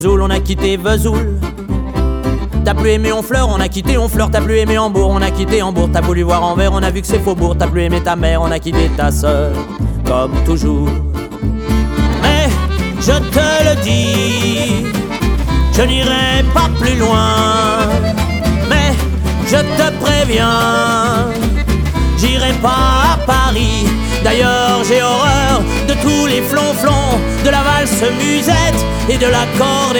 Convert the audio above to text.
On a quitté Vesoul. T'as plus aimé Honfleur, on a quitté Honfleur. T'as plus aimé Hambourg, on a quitté Hambourg. T'as voulu voir Anvers, on a vu que c'est Faubourg. T'as plus aimé ta mère, on a quitté ta sœur, comme toujours. Mais je te le dis, je n'irai pas plus loin. Mais je te préviens, j'irai pas à Paris. D'ailleurs j'ai horreur de tous les flonflons, de la valse musette et de la corde.